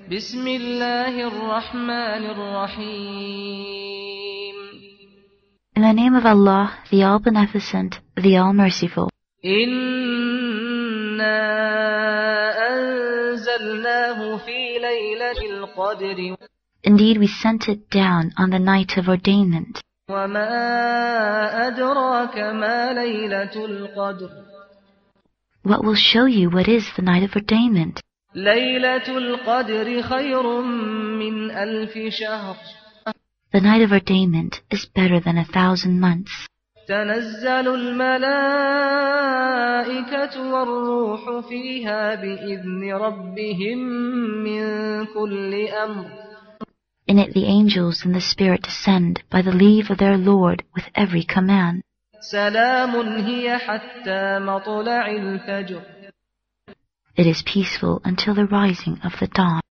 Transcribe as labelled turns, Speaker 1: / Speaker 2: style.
Speaker 1: بسم الله الرحمن الرحيم.
Speaker 2: In the name of Allah, the All-Beneficent, the All-Merciful.
Speaker 1: إنا أنزلناه في ليلة القدر.
Speaker 2: Indeed, we sent it down on the night of ordainment.
Speaker 1: وما أدراك ما ليلة القدر.
Speaker 2: What will show you what is the night of ordainment?
Speaker 1: ليلة القدر خير من ألف شهر.
Speaker 2: The night of ordainment is better than 1,000 months.
Speaker 1: تنزل الملائكة والروح فيها بإذن ربهم من كل أمر.
Speaker 2: In it the angels and the Spirit descend by the leave of their Lord with every command.
Speaker 1: سلام هي حتى مطلع الفجر.
Speaker 2: It is peaceful until the rising of the dawn.